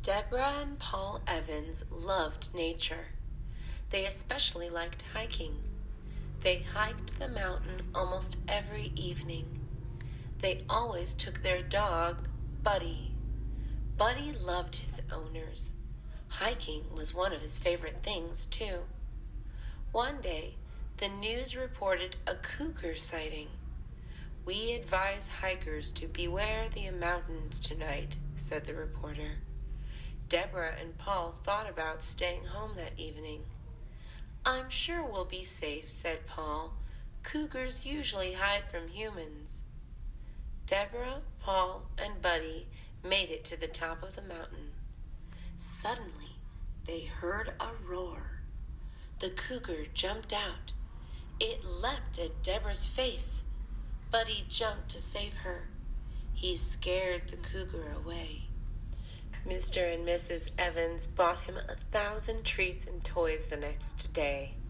Deborah and Paul Evans loved nature. They especially liked hiking. They hiked the mountain almost every evening. They always took their dog, Buddy. Buddy loved his owners. Hiking was one of his favorite things, too. One day, the news reported a cougar sighting. "We advise hikers to beware the mountains tonight," said the reporter. Deborah and Paul thought about staying home that evening. "I'm sure we'll be safe," said Paul. "Cougars usually hide from humans." Deborah, Paul, and Buddy made it to the top of the mountain. Suddenly, they heard a roar. The cougar jumped out. It leapt at Deborah's face. Buddy jumped to save her. He scared the cougar away. Mr. and Mrs. Evans bought him 1,000 treats and toys the next day.